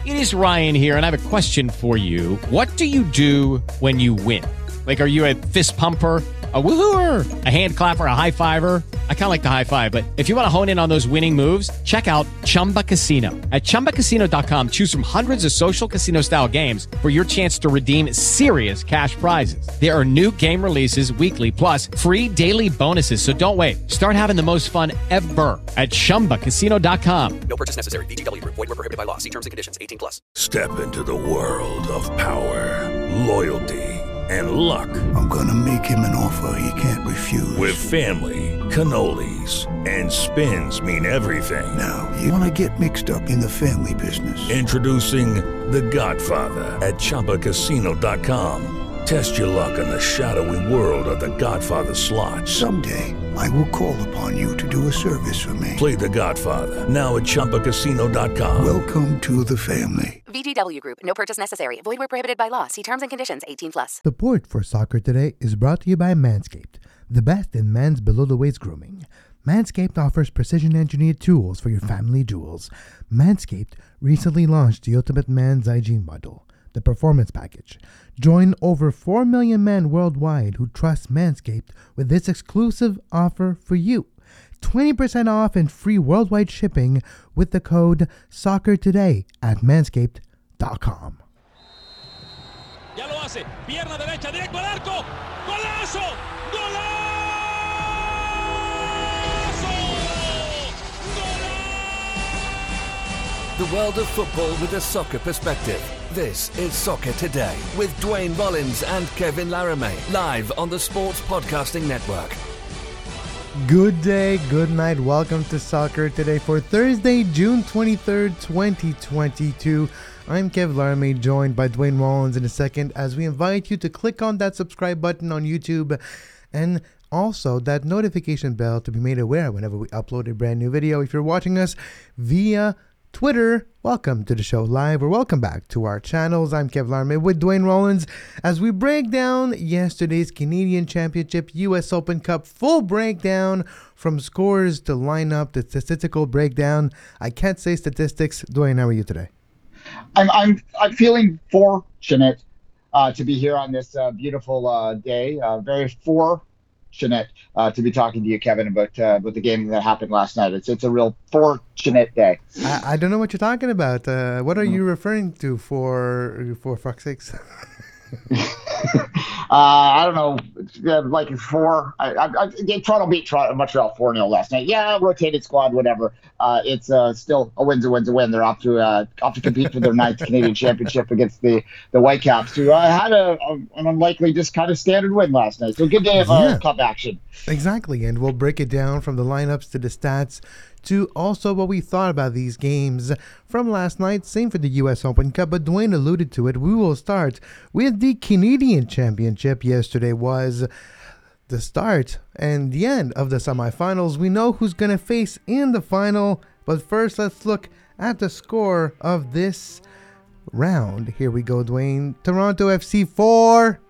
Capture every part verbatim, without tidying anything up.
It is Ryan here, and I have a question for you. What do you do when you win? Like, are you a fist pumper, a woohooer, a hand clapper, a high fiver? I kind of like the high five, but if you want to hone in on those winning moves, check out Chumba Casino. At chumba casino dot com, choose from hundreds of social casino-style games for your chance to redeem serious cash prizes. There are new game releases weekly, plus free daily bonuses. So don't wait. Start having the most fun ever at chumba casino dot com. No purchase necessary. V G W Group. Void where prohibited by law. See terms and conditions. eighteen plus. Step into the world of power, loyalty, and luck. I'm gonna make him an offer he can't refuse. With family, cannolis, and spins mean everything. Now, you wanna get mixed up in the family business. Introducing The Godfather at chumba casino dot com. Test your luck in the shadowy world of The Godfather slot. Someday, I will call upon you to do a service for me. Play The Godfather, now at chumba casino dot com. Welcome to the family. V G W Group. No purchase necessary. Void where prohibited by law. See terms and conditions. eighteen plus. Support for Soccer Today is brought to you by Manscaped, the best in men's below-the-waist grooming. Manscaped offers precision-engineered tools for your family jewels. Manscaped recently launched the Ultimate Man's Hygiene Bundle, the Performance Package. Join over four million men worldwide who trust Manscaped with this exclusive offer for you. twenty percent off and free worldwide shipping with the code SOCCERTODAY at manscaped dot com. Ya lo hace, pierna derecha, directo al arco, golazo, golazo, The world of football with a soccer perspective. This is Soccer Today with Dwayne Rollins and Kevin Laramie, live on the Sports Podcasting Network. Good day, good night. Welcome to Soccer Today for Thursday, June twenty-third, twenty twenty-two. I'm Kev Laramie, joined by Dwayne Rollins in a second, as we invite you to click on that subscribe button on YouTube and also that notification bell to be made aware whenever we upload a brand new video. If you're watching us via Twitter, welcome to the show live, or welcome back to our channels. I'm Kev Laramie with Dwayne Rollins as we break down yesterday's Canadian Championship U S Open Cup full breakdown from scores to lineup to statistical breakdown. I can't say statistics. Dwayne, how are you today? I'm I'm I'm feeling fortunate uh, to be here on this uh, beautiful uh, day. Uh, very fortunate uh, to be talking to you, Kevin, about uh, about the game that happened last night. It's it's a real fortunate day. I, I don't know what you're talking about. Uh, what are you referring to? For for fuck's sakes. uh, I don't know, uh, like four. I, I, I, Toronto beat Toronto, Montreal four nil last night. Yeah, rotated squad, whatever. Uh, it's uh, still a win's a win's a win. They're off to uh, off to compete for their ninth Canadian Championship against the the Whitecaps, who uh, had a, a an unlikely, just kind of standard win last night. So good day of uh, yeah. cup action. Exactly, and we'll break it down from the lineups to the stats to also what we thought about these games from last night. Same for the U S Open Cup, but Dwayne alluded to it. We will start with the Canadian Championship. Yesterday was the start and the end of the semifinals. We know who's going to face in the final, but first let's look at the score of this round. Here we go, Dwayne. Toronto F C four.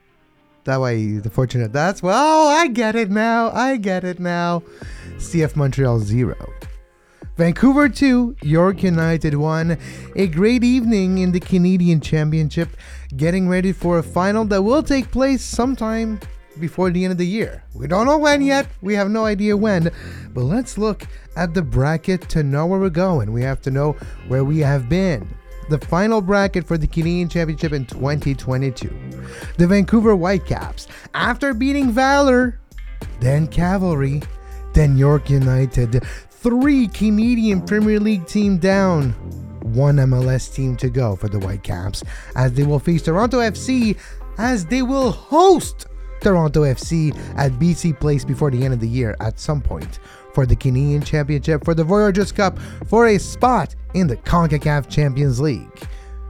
That way, the fortunate that's, well, I get it now. I get it now. C F Montreal zero. Vancouver two, York United one. A great evening in the Canadian Championship, getting ready for a final that will take place sometime before the end of the year. We don't know when yet. We have no idea when. But let's look at the bracket to know where we're going. We have to know where we have been. The final bracket for the Canadian Championship in twenty twenty-two. The Vancouver Whitecaps, after beating Valor, then Cavalry, then York United, three Canadian Premier League team down, one M L S team to go for the Whitecaps, as they will face Toronto F C, as they will host Toronto F C at B C Place before the end of the year at some point for the Canadian Championship, for the Voyageurs Cup, for a spot in the CONCACAF Champions League.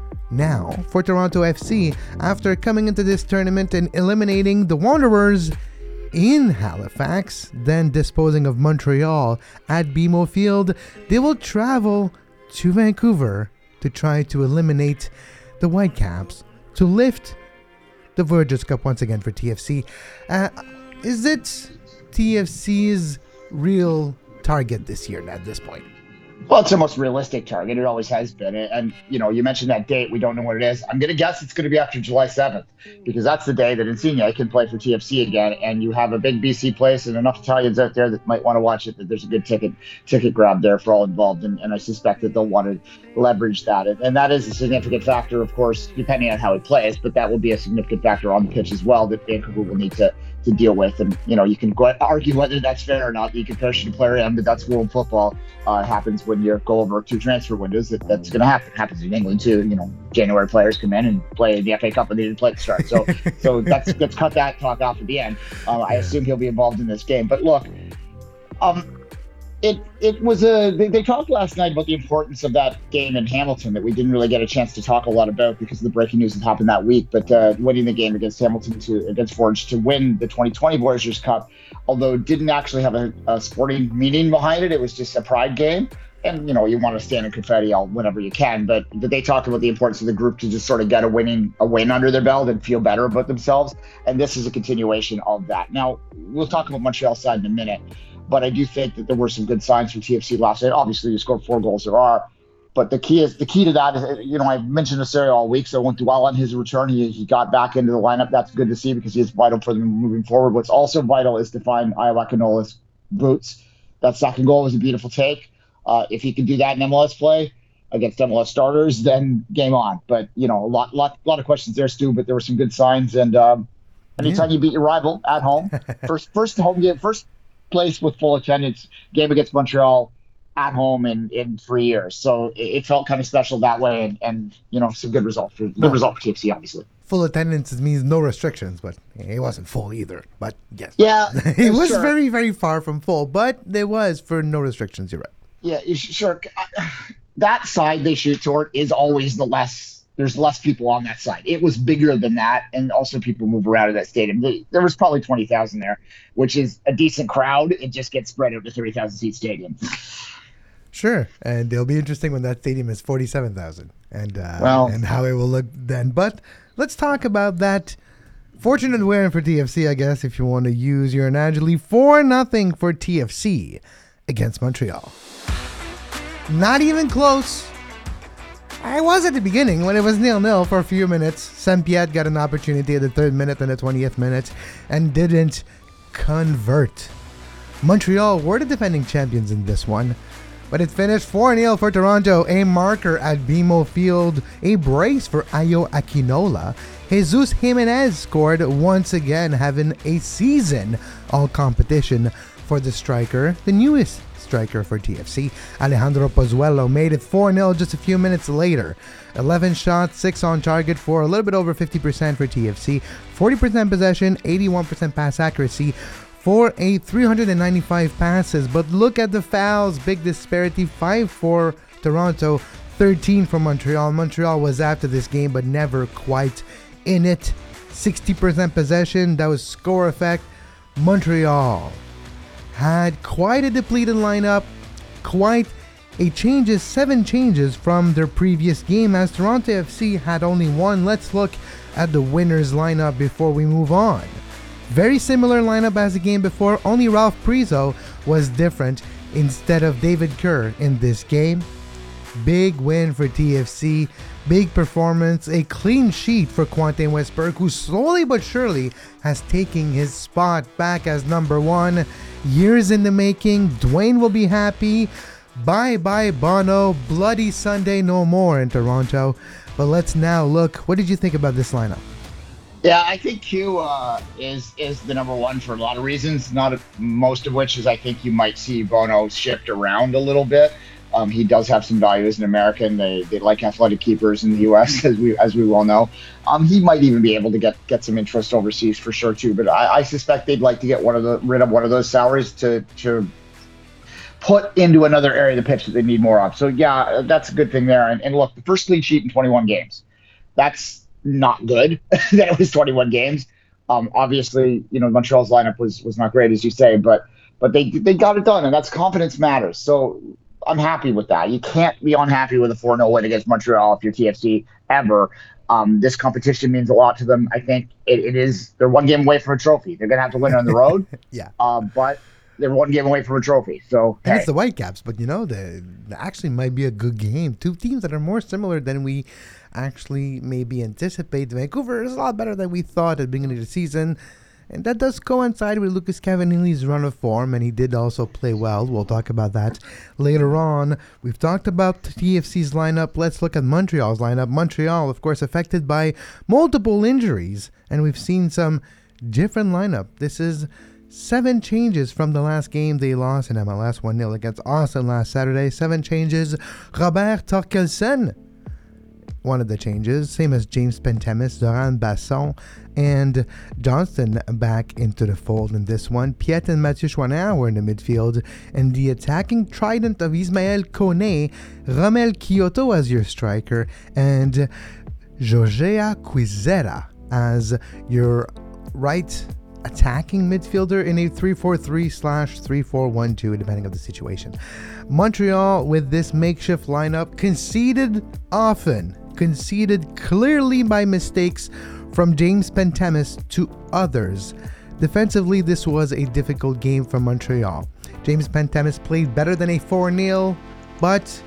Now, for Toronto F C, after coming into this tournament and eliminating the Wanderers in Halifax, then disposing of Montreal at B M O Field, they will travel to Vancouver to try to eliminate the Whitecaps to lift the Voyageurs Cup once again for T F C. Uh, is it T F C's real target this year at this point? Well, it's the most realistic target. It always has been. And, you know, you mentioned that date. We don't know what it is. I'm going to guess it's going to be after July seventh because that's the day that Insigne can play for T F C again. And you have a big B C place and enough Italians out there that might want to watch it, that there's a good ticket ticket grab there for all involved. And, and I suspect that they'll want to leverage that. And, and that is a significant factor, of course, depending on how he plays. But that will be a significant factor on the pitch as well that Vancouver will need to to deal with. And, you know, you can go argue whether that's fair or not. You can parachute a player in, but that's world football. Uh, happens when you go over two transfer windows. That, that's going to happen. It happens in England too. You know, January players come in and play the F A Cup and they didn't play at the start. So, so that's let's cut that talk off at the end. Uh, I assume he'll be involved in this game. But look, um, it it was a. They, they talked last night about the importance of that game in Hamilton that we didn't really get a chance to talk a lot about because of the breaking news that happened that week. But uh, winning the game against Hamilton to against Forge to win the twenty twenty Voyageurs Cup, although it didn't actually have a, a sporting meaning behind it, it was just a pride game. And, you know, you want to stand in confetti all whenever you can. But, but they talked about the importance of the group to just sort of get a winning a win under their belt and feel better about themselves. And this is a continuation of that. Now, we'll talk about Montreal side in a minute. But I do think that there were some good signs for T F C last night. Obviously, you scored four goals, there are. But the key is the key to that is, you know, I've mentioned this area all week, so I won't dwell on his return. He, he got back into the lineup. That's good to see because he is vital for them moving forward. What's also vital is to find Iowa Canola's boots. That second goal was a beautiful take. Uh, if he can do that in M L S play against M L S starters, then game on. But, you know, a lot, lot, lot of questions there, Stu, but there were some good signs. And um, anytime yeah. you beat your rival at home, first, first home game, first place with full attendance game against Montreal at home in, in three years. So it, it felt kind of special that way. And, and you know, some good result for, good no. result for T F C, obviously. Full attendance means no restrictions, but it wasn't full either. But yes. Yeah. it was sure. very, very far from full, but there was for no restrictions. You're right. Yeah, sure. That side they shoot toward is always the less, there's less people on that side. It was bigger than that, and also people move around in that stadium. There was probably twenty thousand there, which is a decent crowd. It just gets spread out to thirty thousand seat stadium. Sure, and it'll be interesting when that stadium is forty-seven thousand and, uh, well, and how it will look then. But let's talk about that fortunate win for T F C, I guess, if you want to use your analogy. four nothing for T F C against Montreal. Not even close. I was at the beginning when it was nil nil for a few minutes. Saint-Pierre got an opportunity at the third minute and the twentieth minute and didn't convert. Montreal were the defending champions in this one, but it finished four nil for Toronto. A marker at B M O Field, a brace for Ayo Akinola. Jesus Jimenez scored once again, having a season all competition for the striker, the newest striker for T F C. Alejandro Pozuelo made it four nil just a few minutes later. eleven shots, six on target for a little bit over fifty percent for T F C. forty percent possession, eighty-one percent pass accuracy for a three hundred ninety-five passes. But look at the fouls, big disparity, five for Toronto, thirteen for Montreal. Montreal was after this game but never quite in it. sixty percent possession, that was score effect. Montreal had quite a depleted lineup, quite a changes, seven changes from their previous game, as Toronto F C had only one. Let's look at the winners lineup before we move on. Very similar lineup as the game before, only Ralph Priso was different instead of David Kerr in this game. Big win for T F C, big performance, a clean sheet for Quentin Westberg, who slowly but surely has taken his spot back as number one. Years in the making, Dwayne will be happy. Bye bye Bono, bloody Sunday no more in Toronto. But let's now look, what did you think about this lineup? Yeah, I think Q uh, is is the number one for a lot of reasons, not a, most of which is I think you might see Bono shift around a little bit. Um, he does have some value as an American. They they like athletic keepers in the U S as we as we well know. Um, he might even be able to get, get some interest overseas for sure too. But I, I suspect they'd like to get one of the rid of one of those salaries to to put into another area of the pitch that they need more of. So yeah, that's a good thing there. And, and look, the first clean sheet in twenty-one games. That's not good. That it was twenty-one games. Um, obviously, you know, Montreal's lineup was was not great as you say, but but they they got it done, and that's confidence matters. So I'm happy with that. You can't be unhappy with a four nil win against Montreal if you're T F C ever. Um, this competition means a lot to them. I think it, it is. They're one game away from a trophy. They're going to have to win on the road. yeah. Uh, but they're one game away from a trophy. So and hey. it's the Whitecaps, but you know, the, the actually might be a good game. Two teams that are more similar than we actually maybe anticipate. Vancouver is a lot better than we thought at the beginning of the season. And that does coincide with Lucas Cavanilli's run of form, and he did also play well. We'll talk about that later on. We've talked about T F C's lineup. Let's look at Montreal's lineup. Montreal, of course, affected by multiple injuries, and we've seen some different lineup. This is seven changes from the last game they lost in M L S one nil against Austin last Saturday. Seven changes. Robert Torkelson, one of the changes, same as James Pentemis, Zoran Basson, and Johnston back into the fold in this one. Piet and Mathieu Chouinard were in the midfield, and the attacking trident of Ismael Kone, Romel Kyoto as your striker, and Georgia Quizera as your right attacking midfielder in a three four three slash three four one two, depending on the situation. Montreal, with this makeshift lineup, conceded often, conceded clearly by mistakes from James Pentemis to others. Defensively, this was a difficult game for Montreal. James Pentemis played better than a four nil, but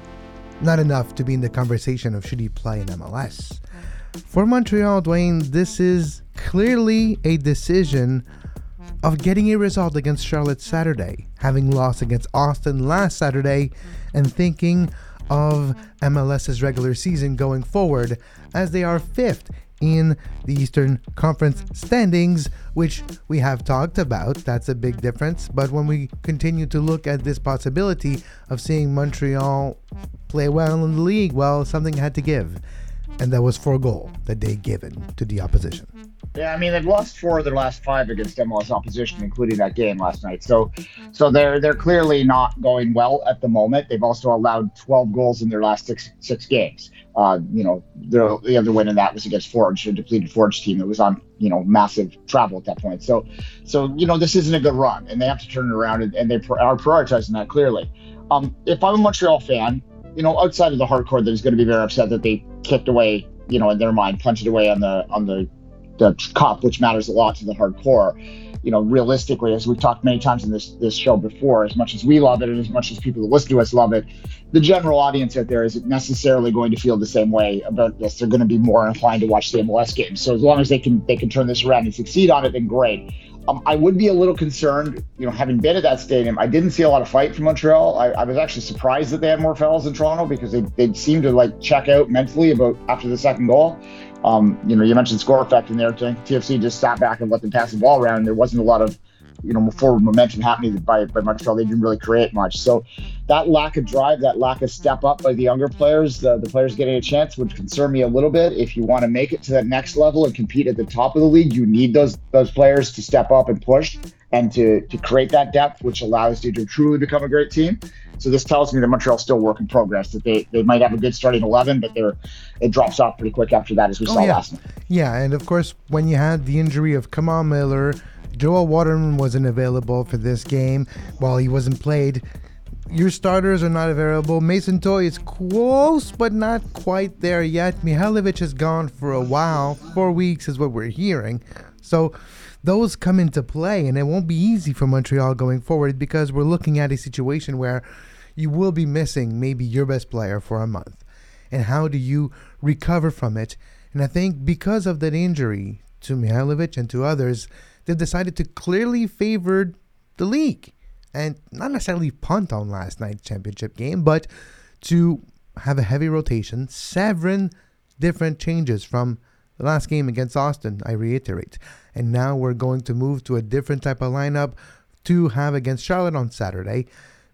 not enough to be in the conversation of should he play in M L S. For Montreal, Dwayne, this is clearly a decision of getting a result against Charlotte Saturday, having lost against Austin last Saturday, and thinking of MLS's regular season going forward, as they are fifth in the Eastern Conference standings, which we have talked about. That's a big difference. But when we continue to look at this possibility of seeing Montreal play well in the league, well, something had to give. And that was for a goal that they given to the opposition. Yeah, I mean, they've lost four of their last five against M L S opposition, including that game last night. So so they're they're clearly not going well at the moment. They've also allowed twelve goals in their last six six games. Uh, you know, the, the other win in that was against Forge, a depleted Forge team that was on, you know, massive travel at that point. So, so you know, this isn't a good run, and they have to turn it around, and, and they are prioritizing that clearly. Um, if I'm a Montreal fan, you know, outside of the hardcore that is going to be very upset that they kicked away, you know, in their mind, punched away on the on the the cup, which matters a lot to the hardcore. You know, realistically, as we've talked many times in this this show before, as much as we love it and as much as people that listen to us love it, the general audience out there isn't necessarily going to feel the same way about this. They're going to be more inclined to watch the M L S games. So as long as they can they can turn this around and succeed on it, then great. Um, I would be a little concerned, you know, having been at that stadium. I didn't see a lot of fight from Montreal. I, I was actually surprised that they had more fouls in Toronto, because they they seemed to like check out mentally about after the second goal. Um, you know, you mentioned score effect in there. T F C just sat back and let them pass the ball around. There wasn't a lot of, you know, forward momentum happening by, by Montreal. They didn't really create much. So that lack of drive, that lack of step up by the younger players, the, the players getting a chance, would concern me a little bit. If you want to make it to that next level and compete at the top of the league, you need those those players to step up and push and to, to create that depth, which allows you to truly become a great team. So this tells me that Montreal's still work in progress, that they, they might have a good starting eleven, but they're it drops off pretty quick after that, as we oh, saw yeah. last night. Yeah, and of course, when you had the injury of Kamal Miller, Joel Waterman wasn't available for this game. While he wasn't played, your starters are not available. Mason Toye is close, but not quite there yet. Mihailovic is gone for a while. Four weeks is what we're hearing. So those come into play, and it won't be easy for Montreal going forward, because we're looking at a situation where you will be missing maybe your best player for a month. And how do you recover from it? And I think because of that injury to Mihailovic and to others, they've decided to clearly favor the league and not necessarily punt on last night's championship game, but to have a heavy rotation, seven different changes from the last game against Austin, I reiterate. And now we're going to move to a different type of lineup to have against Charlotte on Saturday.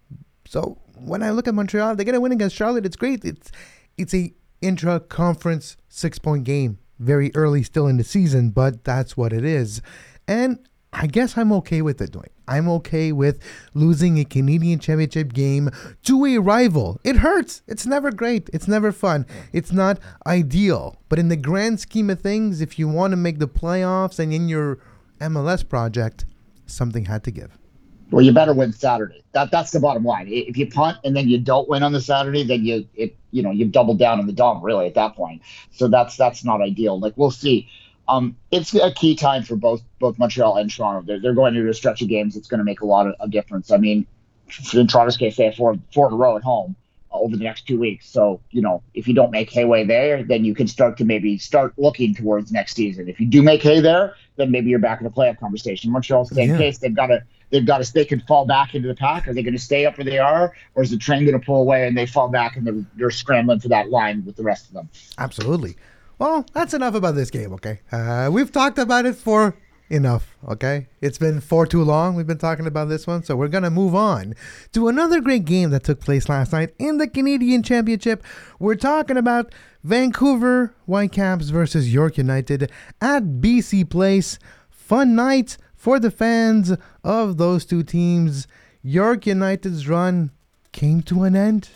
So when I look at Montreal, they get a win against Charlotte. It's great. It's it's a intra-conference six-point game. Very early still in the season, but that's what it is. And I guess I'm okay with it, Dwayne. I'm okay with losing a Canadian Championship game to a rival. It hurts. It's never great. It's never fun. It's not ideal. But in the grand scheme of things, if you want to make the playoffs and in your M L S project, something had to give. Well, you better win Saturday. That that's the bottom line. If you punt and then you don't win on the Saturday, then you it you know you've doubled down on the dump really at that point. So that's that's not ideal. Like, we'll see. Um, it's a key time for both both Montreal and Toronto. They're, they're going into a stretch of games that's going to make a lot of a difference. I mean, in Toronto's case, they have four, four in a row at home uh, over the next two weeks. So, you know, if you don't make headway there, then you can start to maybe start looking towards next season. If you do make hay there, then maybe you're back in the playoff conversation. Montreal's the same Yeah. case. They've got to, they've got to, they can fall back into the pack. Are they going to stay up where they are, or is the train going to pull away and they fall back and they're, they're scrambling for that line with the rest of them? Absolutely. Well, that's enough about this game, okay? Uh, we've talked about it for enough, okay? It's been for too long. We've been talking about this one, so we're going to move on to another great game that took place last night in the Canadian Championship. We're talking about Vancouver Whitecaps versus York United at B C Place. Fun night for the fans of those two teams. York United's run came to an end,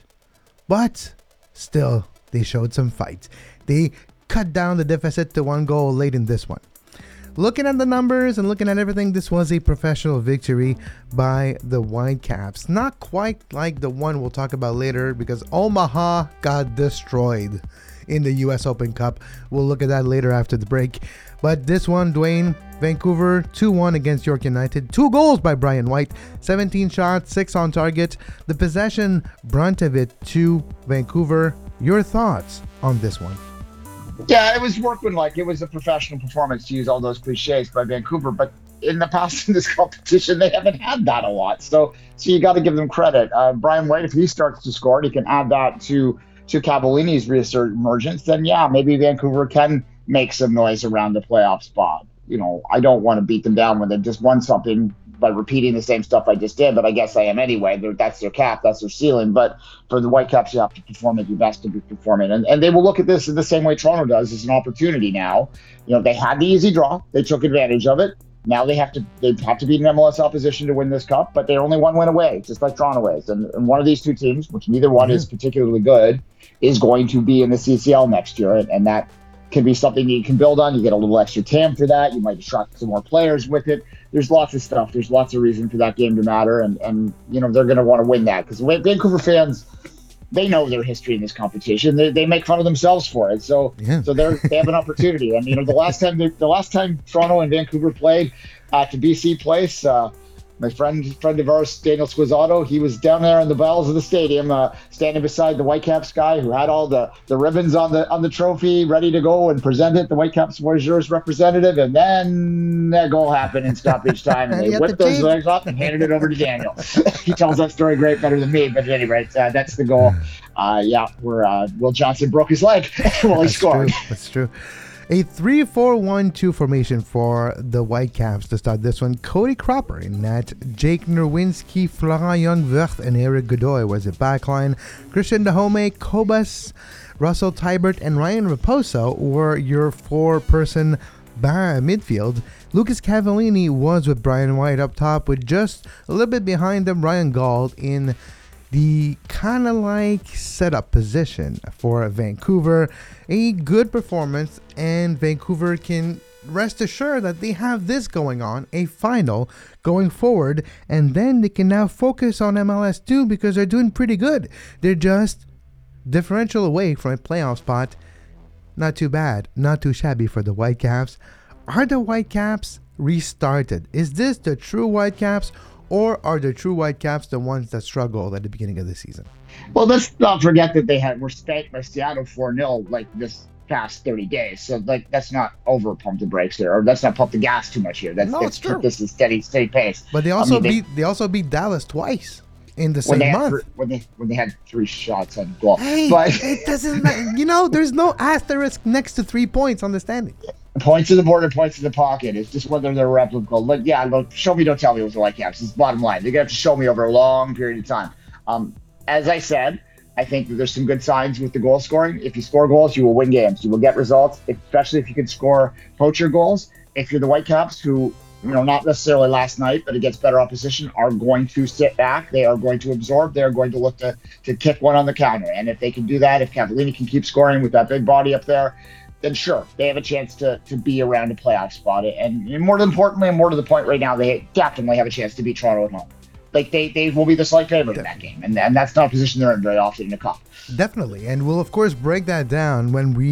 but still, they showed some fight. They cut down the deficit to one goal late in this one. Looking at the numbers and looking at everything, this was a professional victory by the Whitecaps. Not quite like the one we'll talk about later, because Omaha got destroyed in the U S Open Cup. We'll look at that later after the break. But this one, Dwayne, Vancouver two one against York United. Two goals by Brian White, seventeen shots, six on target. The possession brunt of it to Vancouver. Your thoughts on this one? Yeah, it was workmanlike. It was a professional performance, to use all those cliches, by Vancouver. But in the past in this competition, they haven't had that a lot. So so you got to give them credit. Uh, Brian White, if he starts to score and he can add that to, to Cavallini's reemergence, then yeah, maybe Vancouver can make some noise around the playoff spot. You know, I don't want to beat them down when they've just won something by repeating the same stuff I just did, but I guess I am anyway. They're, that's their cap, that's their ceiling. But for the Whitecaps, you have to perform at your best to be performing. And, and they will look at this in the same way Toronto does, as an opportunity now. You know, they had the easy draw. They took advantage of it. Now they have to they have to beat an M L S opposition to win this cup, but they're only one win away, just like Toronto is. And, and one of these two teams, which neither one mm-hmm. is particularly good, is going to be in the C C L next year. And, and that can be something you can build on. You get a little extra T A M for that. You might attract some more players with it. There's lots of stuff. There's lots of reason for that game to matter. And, and you know, they're going to want to win that, because Vancouver fans, they know their history in this competition. They, they make fun of themselves for it. So yeah. so they're, they have an opportunity. And, you know, the last time they, the last time Toronto and Vancouver played at the B C Place, uh, my friend, friend of ours, Daniel Squizzato, he was down there in the bowels of the stadium, uh, standing beside the Whitecaps guy who had all the, the ribbons on the on the trophy ready to go and present it, the Whitecaps Voyageurs representative. And then that goal happened in stoppage time, and they whipped those change. legs off and handed it over to Daniel. He tells that story great, better than me. But anyway, uh, that's the goal. Uh, yeah, where uh, Will Johnson broke his leg while he that's scored. True. That's true. A three four one two formation for the Whitecaps to start this one. Cody Cropper in net. Jake Nerwinski, Florent Youngwirth, and Eric Godoy was the backline. Christian Dahome, Kobus, Russell Tybert, and Ryan Raposo were your four-person bar midfield. Lucas Cavallini was with Brian White up top, with just a little bit behind them Ryan Gauld in the kind of like setup position for Vancouver. A good performance, and Vancouver can rest assured that they have this going on, a final going forward, and then they can now focus on M L S two, because they're doing pretty good. They're just differential away from a playoff spot. Not too bad, not too shabby for the Whitecaps. Are the Whitecaps restarted? Is this the true Whitecaps, or are the true Whitecaps the ones that struggled at the beginning of the season? Well, let's not forget that they had were spanked by Seattle four nil like this past thirty days. So like that's not over pump the brakes here, or let's not pump the gas too much here. That's no, that's true. This is steady steady pace. But they also I mean, beat they, they also beat Dallas twice in the when same they month. Three, when they when they had three shots on goal. Hey, but it doesn't matter. You know, there's no asterisk next to three points on the standing. Points in the board and points in the pocket. It's just whether they're replicable. Like, yeah, look, show me, don't tell me with the Whitecaps. It's the bottom line. They're going to have to show me over a long period of time. Um, as I said, I think that there's some good signs with the goal scoring. If you score goals, you will win games. You will get results, especially if you can score poacher goals. If you're the Whitecaps, who, you know, not necessarily last night, but against better opposition, are going to sit back. They are going to absorb. They are going to look to, to kick one on the counter. And if they can do that, if Cavallini can keep scoring with that big body up there, then sure, they have a chance to to be around a playoff spot. And, and more importantly, and more to the point right now, they definitely have a chance to beat Toronto at home. Like, they, they will be the slight favorite in that game. And, and that's not a position they're in very often in the cup. Definitely. And we'll, of course, break that down when we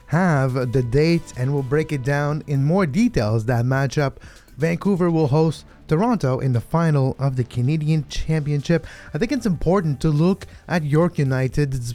have the dates and we'll break it down in more details. That matchup, Vancouver will host Toronto in the final of the Canadian Championship. I think it's important to look at York United's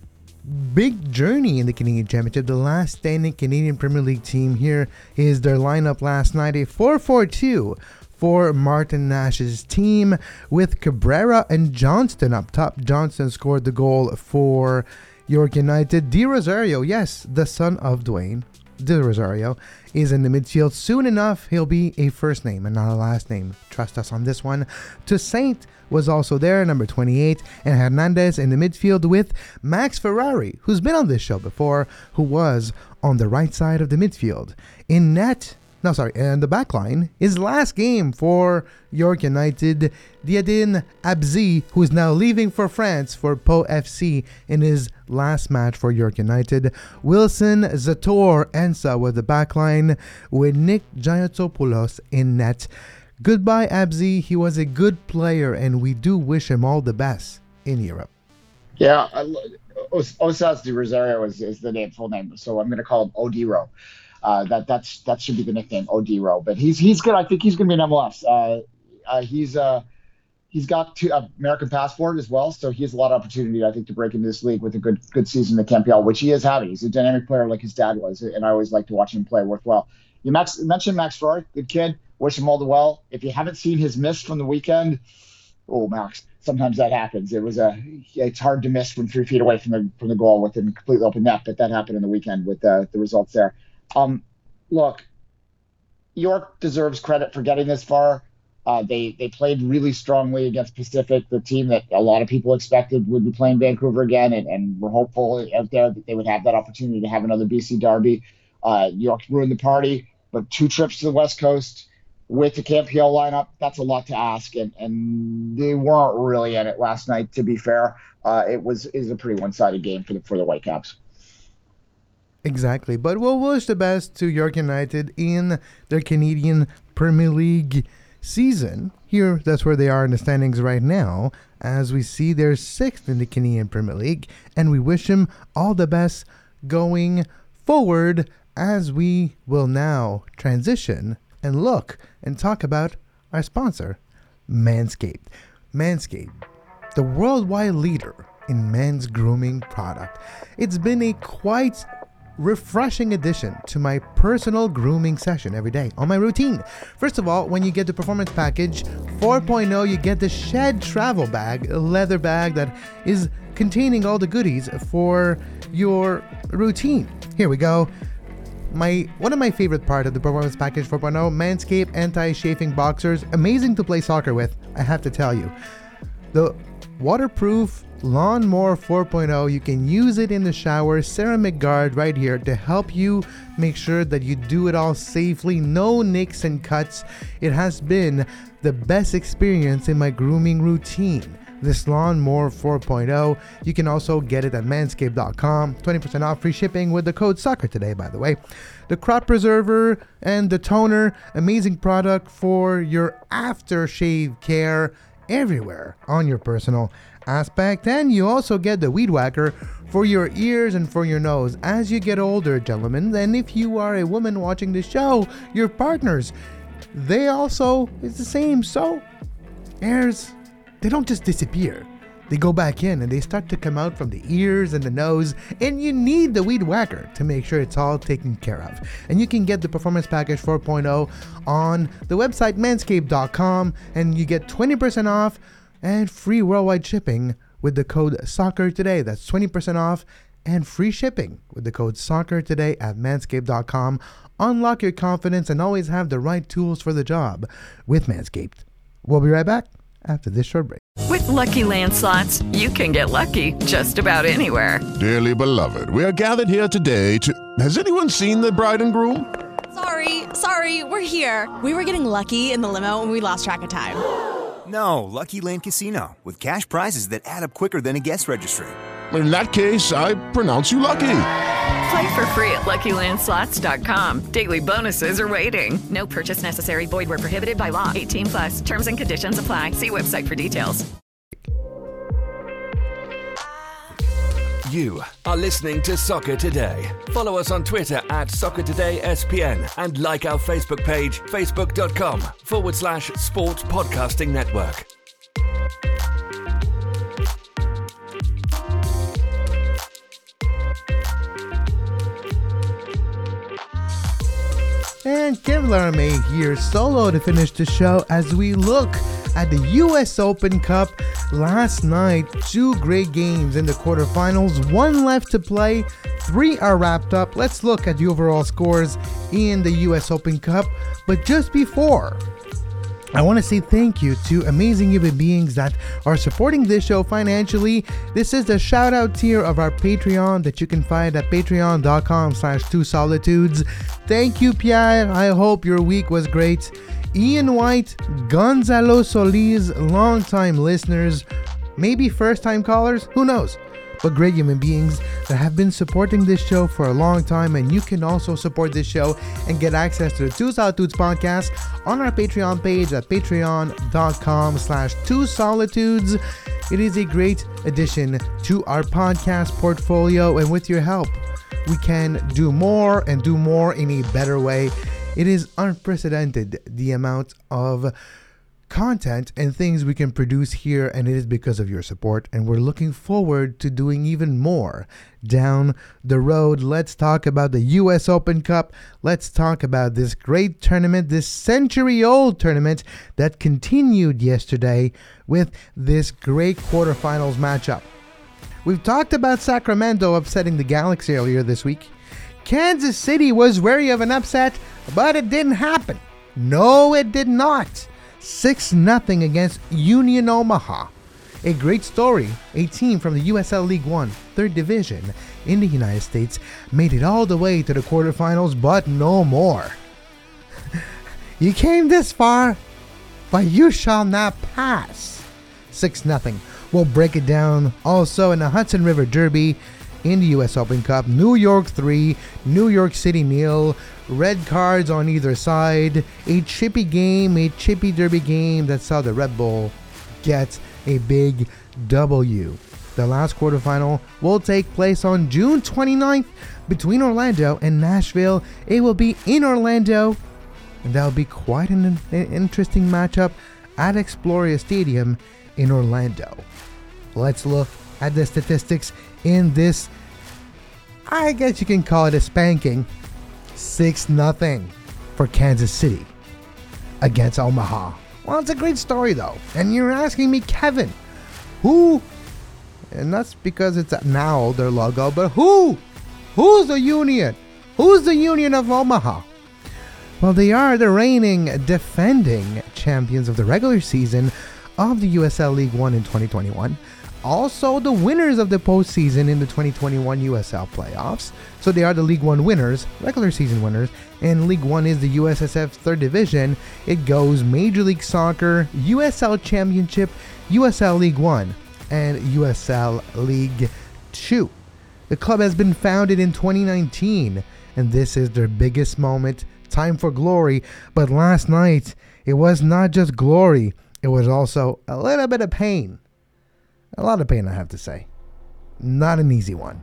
big journey in the Canadian Championship. The last standing Canadian Premier League team. Here is their lineup last night. A four four two for Martin Nash's team with Cabrera and Johnston up top. Johnston scored the goal for York United. Di Rosario, yes, the son of Dwayne Di Rosario, is in the midfield. Soon enough, he'll be a first name and not a last name. Trust us on this one. Toussaint was also there, number twenty-eight, and Hernandez in the midfield with Max Ferrari, who's been on this show before, who was on the right side of the midfield. In net, no, sorry, and the back line, his last game for York United, Diadine Abzi, who is now leaving for France for Pau F C in his last match for York United. Wilson Zator Ensa with the back line with Nick Giannotopoulos in net. Goodbye, Abzi. He was a good player, and we do wish him all the best in Europe. Yeah, Osas Di Rosario is, is the name, full name, so I'm going to call him Odiro. Uh, that that's that should be the nickname, Odiro. But he's he's good. I think he's going to be an M L S. Uh, uh, he's uh, he's got two uh, American passport as well, so he has a lot of opportunity, I think, to break into this league with a good good season at Campiel, which he is having. He's a dynamic player like his dad was, and I always like to watch him play worthwhile. You Max, mentioned Max Ferrari, good kid. Wish him all the well. If you haven't seen his miss from the weekend, oh Max, sometimes that happens. It was a it's hard to miss from three feet away from the from the goal with a completely open net, but that happened in the weekend with uh, the results there. Um, look, York deserves credit for getting this far. Uh, they they played really strongly against Pacific, the team that a lot of people expected would be playing Vancouver again, and, and we're hopeful out there that they would have that opportunity to have another B C derby. Uh, York ruined the party, but two trips to the West Coast with the Campiel lineup, that's a lot to ask, and, and they weren't really in it last night, to be fair. Uh, it was is a pretty one-sided game for the for the Whitecaps. Exactly, but we'll wish the best to York United in their Canadian Premier League season. Here, that's where they are in the standings right now, as we see they're sixth in the Canadian Premier League, and we wish them all the best going forward, as we will now transition and look and talk about our sponsor, Manscaped. Manscaped, the worldwide leader in men's grooming product. It's been a quite refreshing addition to my personal grooming session every day on my routine. First of all, when you get the Performance Package four point oh, you get the Shed Travel Bag, a leather bag that is containing all the goodies for your routine. Here we go. My one of my favorite part of the Performance Package four point oh, Manscaped Anti-Chafing Boxers. Amazing to play soccer with, I have to tell you. The waterproof Lawnmower four point oh, you can use it in the shower. Ceramic guard right here to help you make sure that you do it all safely. No nicks and cuts. It has been the best experience in my grooming routine. This Lawnmower four point oh, you can also get it at manscaped dot com. twenty percent off, free shipping with the code SOCCER today, by the way. The Crop Preserver and the Toner, amazing product for your aftershave care everywhere on your personal aspect. And you also get the Weed Whacker for your ears and for your nose as you get older, gentlemen. And if you are a woman watching the show, your partners, they also, it's the same. So hairs, they don't just disappear. They go back in and they start to come out from the ears and the nose, and you need the Weed Whacker to make sure it's all taken care of. And you can get the Performance Package four point oh on the website manscaped dot com, and you get twenty percent off and free worldwide shipping with the code SOCCER today. That's twenty percent off and free shipping with the code SOCCER today at manscaped dot com. Unlock your confidence and always have the right tools for the job with Manscaped. We'll be right back after this short break. With Lucky Land Slots, you can get lucky just about anywhere. Dearly beloved, we are gathered here today to... Has anyone seen the bride and groom? Sorry, sorry, we're here. We were getting lucky in the limo and we lost track of time. No, Lucky Land Casino, with cash prizes that add up quicker than a guest registry. In that case, I pronounce you lucky. Play for free at lucky land slots dot com. Daily bonuses are waiting. No purchase necessary. Void where prohibited by law. eighteen plus. Terms and conditions apply. See website for details. You are listening to Soccer Today. Follow us on Twitter at Soccer Today S P N and like our Facebook page, facebook.com forward slash sports podcasting network. And Kevin Laramie here solo to finish the show as we look at the U S Open Cup. Last night, two great games in the quarterfinals, one left to play, three are wrapped up. Let's look at the overall scores in the U S Open Cup. But just before, I want to say thank you to amazing human beings that are supporting this show financially. This is the shout out tier of our Patreon that you can find at patreon.com slash two solitudes. Thank you, Pierre. I hope your week was great. Ian White, Gonzalo Solis, long-time listeners, maybe first-time callers, who knows? But great human beings that have been supporting this show for a long time, and you can also support this show and get access to the Two Solitudes podcast on our Patreon page at patreon.com slash two solitudes. It is a great addition to our podcast portfolio, and with your help, we can do more and do more in a better way. It is unprecedented the amount of content and things we can produce here, and it is because of your support, and we're looking forward to doing even more down the road. Let's talk about the U S Open Cup. Let's talk about this great tournament, this century-old tournament that continued yesterday with this great quarterfinals matchup. We've talked about Sacramento upsetting the Galaxy earlier this week. Kansas City was wary of an upset, but it didn't happen. No, it did not. six nothing against Union Omaha. A great story. A team from the U S L League One, third division in the United States, made it all the way to the quarterfinals, but no more. You came this far, but you shall not pass. six nothing. We'll break it down also in the Hudson River Derby in the U S Open Cup. New York three, New York City nil. Red cards on either side. A chippy game, a chippy derby game that saw the Red Bull get a big W. The last quarterfinal will take place on June twenty-ninth between Orlando and Nashville. It will be in Orlando, and that will be quite an, an interesting matchup at Exploria Stadium in Orlando. Let's look at the statistics in this, I guess you can call it a spanking. six nothing for Kansas City against Omaha. Well, it's a great story though. And you're asking me, Kevin, who, and that's because it's now their logo, but who? Who's the Union? Who's the Union of Omaha? Well, they are the reigning, defending champions of the regular season of the U S L League One in twenty twenty-one. Also the winners of the postseason in the twenty twenty-one U S L playoffs. So they are the League One winners, regular season winners, and League One is the U S S F third division. It goes Major League Soccer, U S L Championship, U S L League One, and U S L League Two. The club has been founded in twenty nineteen, and this is their biggest moment. Time for glory. But last night, it was not just glory, it was also a little bit of pain. A lot of pain, I have to say. Not an easy one.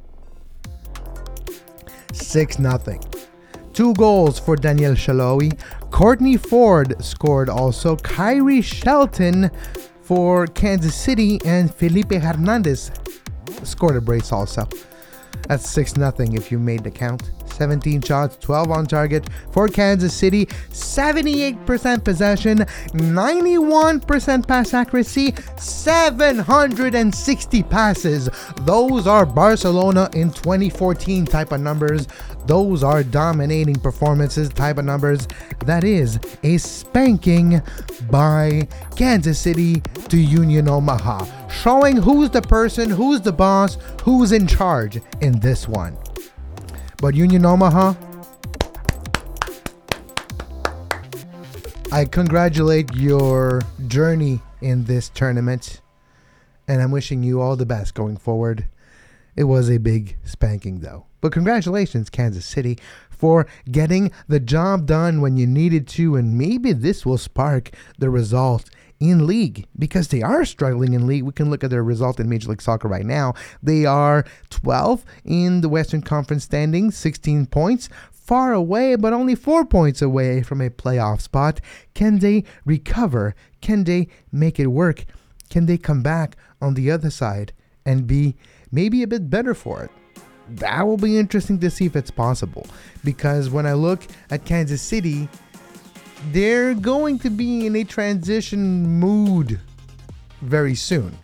six nothing. Two goals for Daniel Chaloui. Courtney Ford scored also. Kyrie Shelton for Kansas City, and Felipe Hernandez scored a brace also. That's six nothing if you made the count. seventeen shots, twelve on target for Kansas City. seventy-eight percent possession, ninety-one percent pass accuracy, seven hundred sixty passes. Those are Barcelona in twenty fourteen type of numbers. Those are dominating performances type of numbers. That is a spanking by Kansas City to Union Omaha, showing who's the person, who's the boss, who's in charge in this one. But Union Omaha, I congratulate your journey in this tournament, and I'm wishing you all the best going forward. It was a big spanking though. But congratulations, Kansas City, for getting the job done when you needed to, and maybe this will spark the result in league, because they are struggling in league. We can look at their result in Major League Soccer right now. They are twelfth in the Western Conference standings, sixteen points, far away, but only four points away from a playoff spot. Can they recover? Can they make it work? Can they come back on the other side and be maybe a bit better for it? That will be interesting to see if it's possible, because when I look at Kansas City, they're going to be in a transition mood very soon.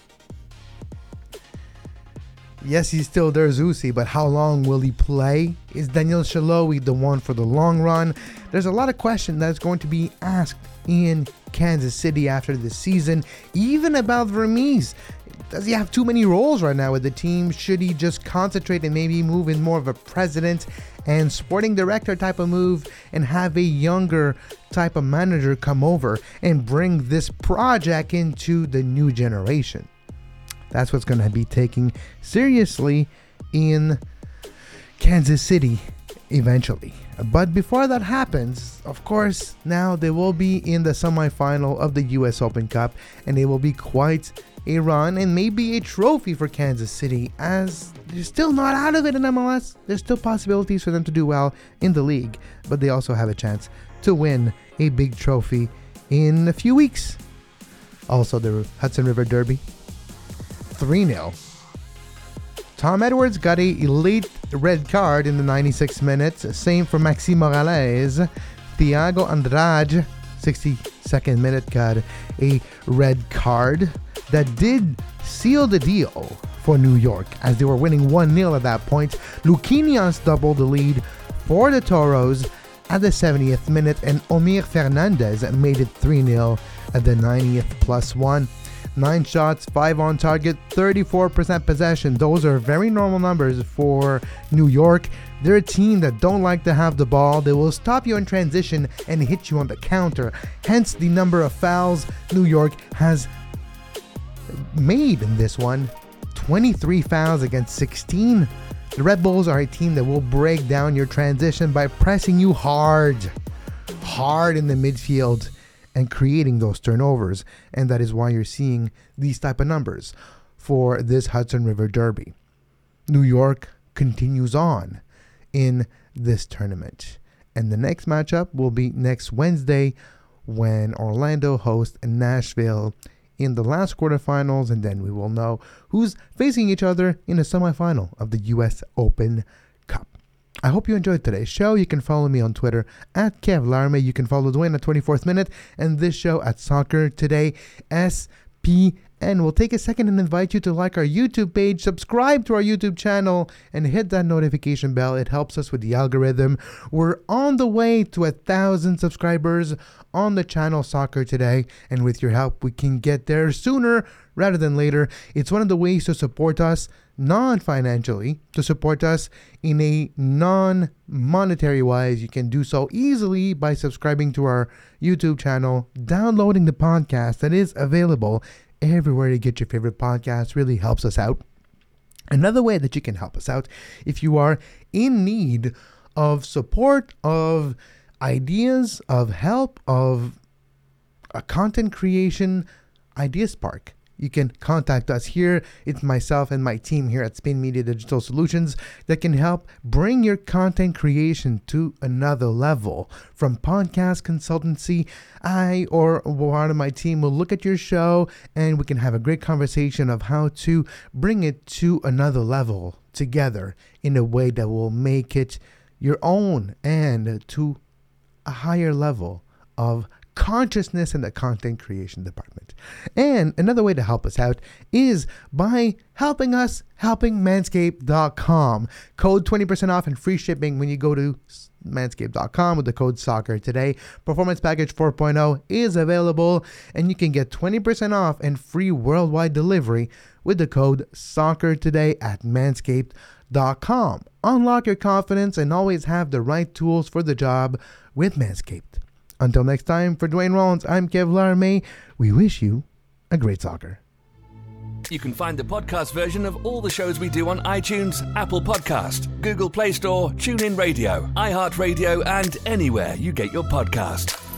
Yes, he's still there, Zusi, but how long will he play? Is Daniel Shalhoub the one for the long run? There's a lot of questions that's going to be asked in Kansas City after this season, even about Vermes. Does he have too many roles right now with the team? Should he just concentrate and maybe move in more of a president and sporting director type of move and have a younger type of manager come over and bring this project into the new generation? That's what's going to be taken seriously in Kansas City eventually. But before that happens, of course, now they will be in the semifinal of the U S Open Cup, and it will be quite a run and maybe a trophy for Kansas City, as they're still not out of it in M L S. There's still possibilities for them to do well in the league, but they also have a chance to win a big trophy in a few weeks. Also, the Hudson River Derby, three nil. Tom Edwards got a late red card in the ninety-sixth minute. Same for Maxime Morales. Thiago Andrade, sixty-second minute, got a red card that did seal the deal for New York, as they were winning one nil at that point. Luquinhas doubled the lead for the Toros at the seventieth minute, and Omir Fernandez made it three nil at the ninetieth plus one. Nine shots, five on target, thirty-four percent possession. Those are very normal numbers for New York. They're a team that don't like to have the ball. They will stop you in transition and hit you on the counter. Hence the number of fouls New York has made in this one. twenty-three fouls against sixteen. The Red Bulls are a team that will break down your transition by pressing you hard, hard in the midfield and creating those turnovers. And that is why you're seeing these type of numbers for this Hudson River Derby. New York continues on in this tournament, and the next matchup will be next Wednesday when Orlando hosts Nashville in the last quarterfinals, and then we will know who's facing each other in the semifinal of the U S Open Cup. I hope you enjoyed today's show. You can follow me on Twitter at Kev Larme. You can follow Dwayne at twenty-fourth Minute and this show at Soccer Today S P N. We'll take a second and invite you to like our YouTube page, subscribe to our YouTube channel, and hit that notification bell. It helps us with the algorithm. We're on the way to a thousand subscribers on the channel Soccer Today, and with your help, we can get there sooner rather than later. It's one of the ways to support us non-financially, to support us in a non-monetary wise. You can do so easily by subscribing to our YouTube channel, downloading the podcast that is available everywhere you get your favorite podcast. Really helps us out. Another way that you can help us out, if you are in need of support, of ideas, of help, of a content creation, Idea Spark. You can contact us here. It's myself and my team here at Spain Media Digital Solutions that can help bring your content creation to another level. From podcast consultancy, I or one of my team will look at your show and we can have a great conversation of how to bring it to another level together in a way that will make it your own and to a higher level of consciousness in the content creation department. And another way to help us out is by helping us helping manscaped dot com. Code twenty percent off and free shipping when you go to manscaped dot com with the code Soccer Today. Performance Package four point oh is available, and you can get twenty percent off and free worldwide delivery with the code Soccer Today at manscaped dot com. Unlock your confidence and always have the right tools for the job with Manscaped. Until next time, for Dwayne Rollins, I'm Kev Larme. We wish you a great soccer. You can find the podcast version of all the shows we do on iTunes, Apple Podcast, Google Play Store, TuneIn Radio, iHeartRadio, and anywhere you get your podcast.